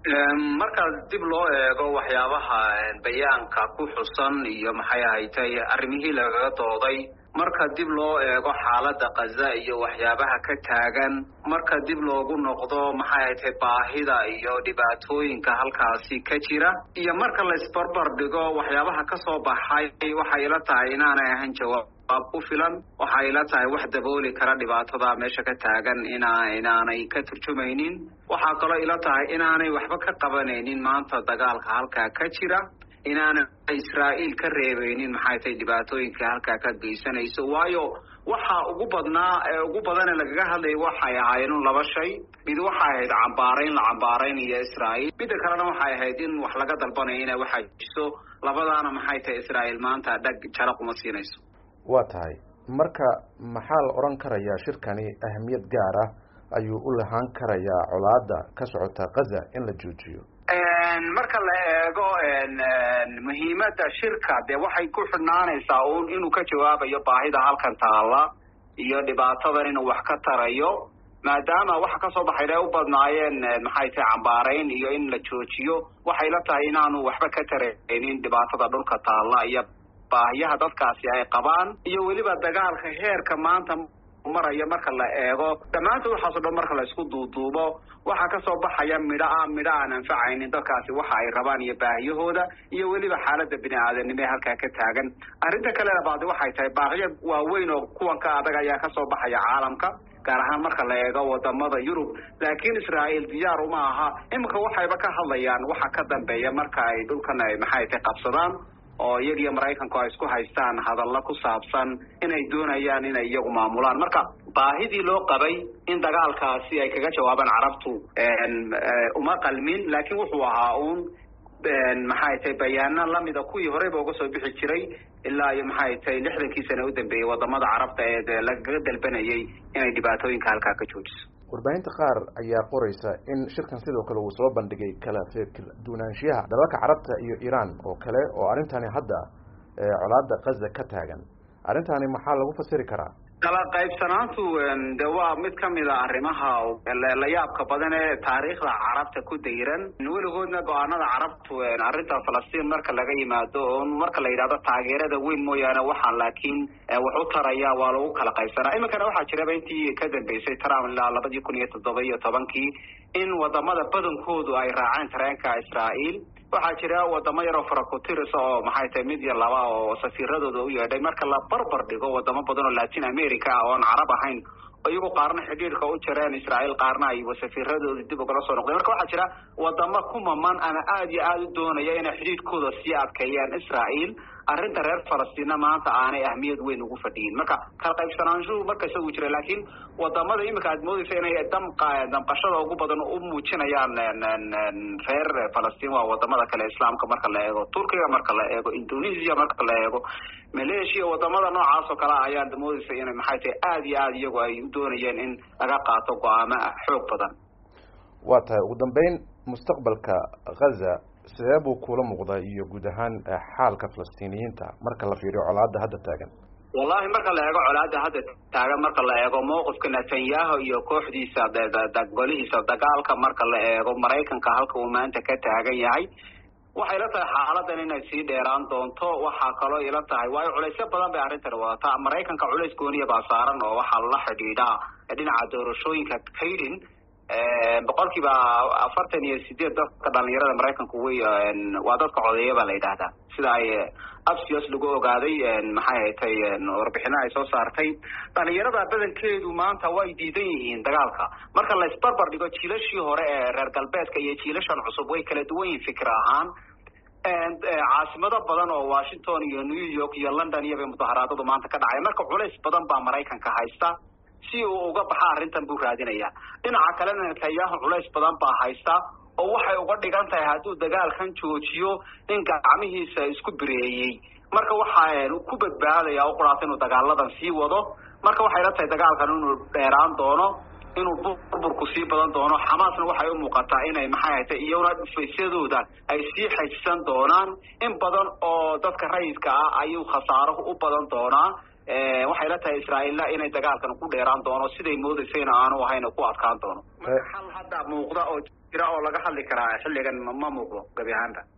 marka dib loo eego waxyaabaha bayaanka ku xusan iyo maxay ahayd arrimihii lagaga dooday marka dib loo eego xaaladda Gaza iyo waxyaabaha ka taagan marka dib loogu noqdo maxay ahayd baahida iyo dhibaatooyinka halkaasi ka jira iyo marka la isbarbar dhigo waxyaabaha ka soo baxay waxay ila tahay inaanay ahayn jawaab ku filan waxay ila tahay wax dabooli kara dhibaatada meesha ka taagan inaanay ka turjumaynin waxa kaloo ila tahay inaanay waxba ka qabanaynin maanta dagaalka halka ka jira inaana Israa'iil ka reebeynin maxay tahay dhibaatooyinka halka ka geysanayso waayo waxa ugu badan lagaga hadlay waxay ahaayeen laba shay mid waxa ahayd cambaarayn iyo Israa'iil mid kalena waxay ahayd in wax laga dalbanayo inay waxa jiso labadaana maxay tahay Israa'iil maanta dhag jara kuma siinayso waa tahay marka maxaa la oran karayaa shirkani ahmiyad gaar ah ayuu u lahaan karayaa colaadda ka socota Gaza in la joojiyo marka la eego muhiimadda shirka de waxay ku xidhnaanaysaa inuu ka jawaabayo baahida halkan taala iyo dhibaatada inuu wax ka tarayo maadaama waxa ka soo baxay ay u badnaayeen maxay tahay cambaarayn iyo in la joojiyo waxay la tahay inaanu waxba ka taraynin dhibaatada dhulka taala iyo baahiyaha dadkaasi ay qabaan iyo weliba dagaalka heerka maanta maraya marka la eego dhamaantood waxa soo dhan marka la isku duuduubo waxa ka soo baxaya midha aan anfacaynin dadkaasi waxa ay rabaan iyo baahiyahooda iyo weliba xaaladda bini'aadanimo ee halka ka taagan arrinta kale labaad waxay tahay baahiyo waaweyn oo kuwan ka adag ayaa ka soo baxaya caalamka gaar ahaan marka la eego wadamada Yurub laakiin Israa'iil diyaar uma aha imika waxayba ka hadlayaan waxa ka dambeeya marka ay dhulkan ay maxay tahay qabsadaan oo iyaga Mareykanku ay isku haystaan hadalla ku saabsan inay doonayaan inay iyagu maamulaan marka baahidii loo qabay in dagaalkaasi ay kaga jawaabaan carabtu uma qalmin laakiin wuxuu ahaa maxay tahay bayaana lamida kuwii horeba uga soo bixi jiray ilaa iyo maxay tahay 60 sano u dambeeyay wadamada carabta ee laga dalbanayay inay dhibaatooyinka halka ka joojiso warbaahinta qaar ayaa qoraysa in shirkan sidoo kale uu soo bandhigay kala duwanaanshiyaha dalalka carabta iyo Iran oo kale oo arintani hadda colaadda Gaza ka taagan arintani maxaa lagu fasiri karaa kala qaybsanaantu waa mid kamid ah arrimaha la yaabka badan ee taariikhda carabta ku dayran weligoodna go'aanada carabtu arrinta Falastiin marka laga yimaado marka la yiraahdo taageerada weyn mooyaane waxa laakiin wuxuu taraya waa lagu kala qaybsanaa imikana waxa jira intii ka dambeysay Trump ilaa 2017 in wadamada badankoodu ay raaceen tareenka Israa'iil waxa jira wadamo yar oo farakotiris oo maxay tahay mid yar laba oo safiiradooda u yeedhay marka la barbar dhigo wadamo badan oo Latin America oo aan carab ahayn iyagu qaarna xiriirka u jireen Israa'iil qaarna ay safiiradooda dib uga soo noqdeen marka waxa jira wadamo kumaman ama aad iyo aad u doonaya inay xiriirkooda sii adkeeyaan Israa'iil arrinta reer Falastiin maanta aanay ahmiyad weyn ugu fadhiin marka kala qaybsanaanshuhu marka soo jira laakiin wadamada imika aad moodaysa inay damqashada ugu badan u muujinayaan reer Falastiin waa wadamada kale islaamka marka la eego Turkiga marka la eego Indonesia marka la eego Malaysia wadamada noocaas oo kale ayaa moodaysa inay maxay tahay aad iyo aad iyagu ay u doonayeen in laga qaato go'aamo xoog badan waa tahay ugu dambeyn mustaqbalka Gaza sidee buu kula muuqdaa iyo guud ahaan xaalka Falastiiniyiinta marka la fiiriyo colaadda hadda taagan wallahi marka la eego colaadda hadda taagan marka la eego mowqifka Netanyahu iyo kooxdiisa golihiisa dagaalka marka la eego Mareykanka halka uu maanta ka taagan yahay waxay la tahay xaaladan inay sii dheeraan doonto waxa kaloo ila tahay waayo culays badan bay arrintan wadataa Mareykanka culays gooniya baa saaran oo waxa la xidhiidha dhinaca doorashooyinka kaydin boqolkiiba 48 dadka dhalinyarada Mareykanku waa dadka codeeya la yiraahdaa sida ay Axios lagu ogaaday maxay tahay warbixinaha ay soo saartay dhalinyarada badankeedu maanta way diidan yihiin dagaalka marka la isbarbar dhigo jiilashii hore ee reer galbeedka iyo jiilashan cusub way kala duwan yihiin fikir ahaan caasimado badan oo Washington iyo New York iyo London iyo mudaharaadadu maanta ka dhacay marka culays badan baa Mareykanka haysta si uu uga baxa arrintan buu raadinaya dhinaca kalena Netanyahu culays badan baa haysta oo waxay uga dhigan tahay hadduu dagaalkan joojiyo in gacmihiisa isku bireeyay marka waxa ku badbaadaya oo quraata inuu dagaaladan sii wado marka waxay la tahay dagaalkan inuu dheeraan doono inuu burburku sii badan doono Xamaasna waxay u muuqataa inay maxay tahay iyaguna dhifaysadooda ay sii xajsan doonaan in badan oo dadka rayidka ah ayuu khasaaro u badan doonaa waxay la tahay Israa'iil inay dagaalkan ku dheeraan doono siday moodaysayna aanu ahayn ku adkaan doono marka hal hadda muuqda oo jira oo laga hadli karaa xilligan ma muuqdo gabi ahaanba